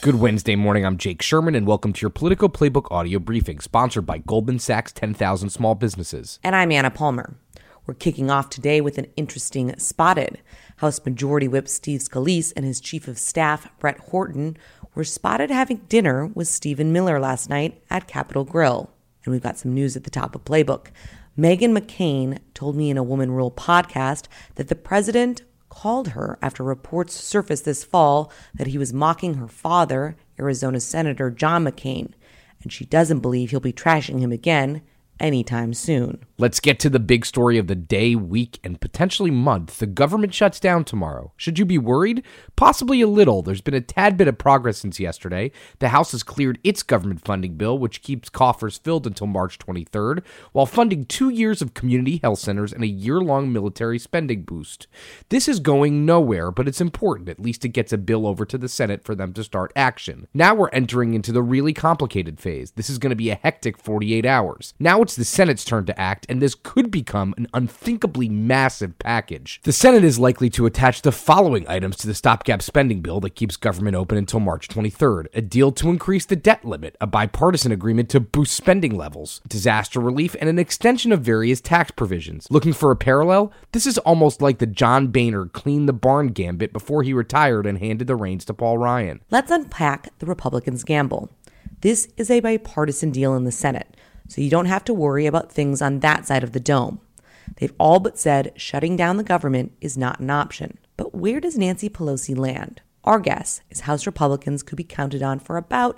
Good Wednesday morning. I'm Jake Sherman, and welcome to your Politico Playbook audio briefing, sponsored by Goldman Sachs 10,000 Small Businesses. And I'm Anna Palmer. We're kicking off today with an interesting spotted. House Majority Whip Steve Scalise and his Chief of Staff, Brett Horton, were spotted having dinner with Stephen Miller last night at Capitol Grill. And we've got some news at the top of Playbook. Meghan McCain told me in a Woman Rule podcast that the president called her after reports surfaced this fall that he was mocking her father, Arizona Senator John McCain, and she doesn't believe he'll be trashing him again anytime soon. Let's get to the big story of the day, week, and potentially month. The government shuts down tomorrow. Should you be worried? Possibly a little. There's been a tad bit of progress since yesterday. The House has cleared its government funding bill, which keeps coffers filled until March 23rd, while funding 2 years of community health centers and a year-long military spending boost. This is going nowhere, but it's important. At least it gets a bill over to the Senate for them to start action. Now we're entering into the really complicated phase. This is going to be a hectic 48 hours. Now it's the Senate's turn to act, and this could become an unthinkably massive package. The Senate is likely to attach the following items to the stopgap spending bill that keeps government open until March 23rd. A deal to increase the debt limit, a bipartisan agreement to boost spending levels, disaster relief, and an extension of various tax provisions. Looking for a parallel? This is almost like the John Boehner clean the barn gambit before he retired and handed the reins to Paul Ryan. Let's unpack the Republicans' gamble. This is a bipartisan deal in the Senate, so you don't have to worry about things on that side of the dome. They've all but said shutting down the government is not an option. But where does Nancy Pelosi land? Our guess is House Republicans could be counted on for about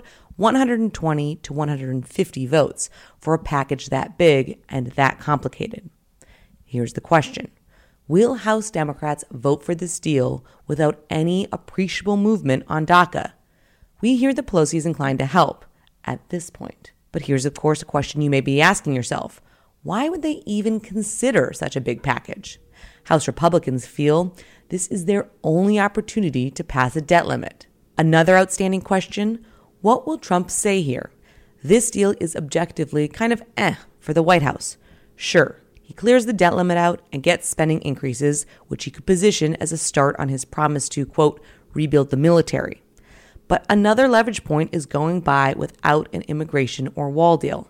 120 to 150 votes for a package that big and that complicated. Here's the question. Will House Democrats vote for this deal without any appreciable movement on DACA? We hear the Pelosi is inclined to help at this point. But here's, of course, a question you may be asking yourself. Why would they even consider such a big package? House Republicans feel this is their only opportunity to pass a debt limit. Another outstanding question, what will Trump say here? This deal is objectively kind of for the White House. Sure, he clears the debt limit out and gets spending increases, which he could position as a start on his promise to, quote, rebuild the military. But another leverage point is going by without an immigration or wall deal.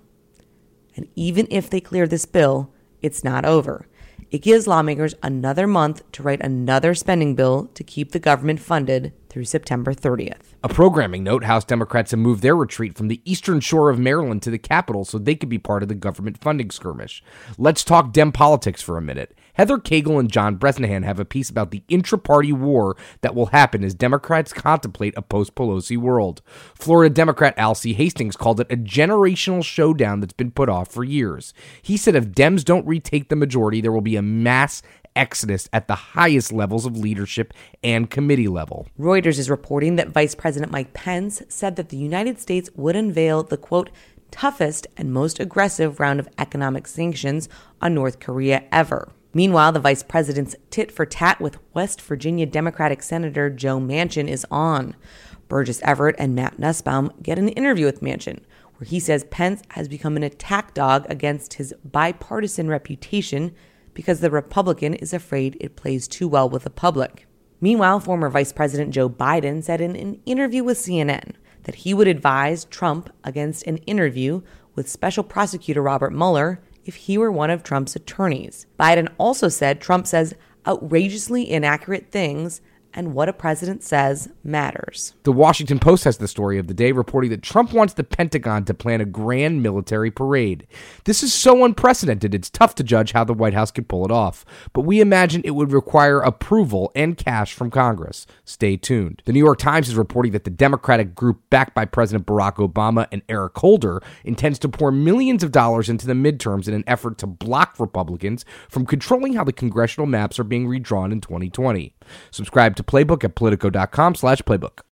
And even if they clear this bill, it's not over. It gives lawmakers another month to write another spending bill to keep the government funded through September 30th. A programming note, House Democrats have moved their retreat from the eastern shore of Maryland to the Capitol so they could be part of the government funding skirmish. Let's talk Dem politics for a minute. Heather Cagle and John Bresnahan have a piece about the intra-party war that will happen as Democrats contemplate a post-Pelosi world. Florida Democrat Al C. Hastings called it a generational showdown that's been put off for years. He said if Dems don't retake the majority, there will be a mass exodus at the highest levels of leadership and committee level. Reuters is reporting that Vice President Mike Pence said that the United States would unveil the, quote, toughest and most aggressive round of economic sanctions on North Korea ever. Meanwhile, the vice president's tit-for-tat with West Virginia Democratic Senator Joe Manchin is on. Burgess Everett and Matt Nussbaum get an interview with Manchin, where he says Pence has become an attack dog against his bipartisan reputation because the Republican is afraid it plays too well with the public. Meanwhile, former Vice President Joe Biden said in an interview with CNN that he would advise Trump against an interview with Special Prosecutor Robert Mueller if he were one of Trump's attorneys. Biden also said Trump says outrageously inaccurate things, and what a president says matters. The Washington Post has the story of the day, reporting that Trump wants the Pentagon to plan a grand military parade. This is so unprecedented, it's tough to judge how the White House could pull it off, but we imagine it would require approval and cash from Congress. Stay tuned. The New York Times is reporting that the Democratic group backed by President Barack Obama and Eric Holder intends to pour millions of dollars into the midterms in an effort to block Republicans from controlling how the congressional maps are being redrawn in 2020. Subscribe to Playbook at Politico.com/Playbook.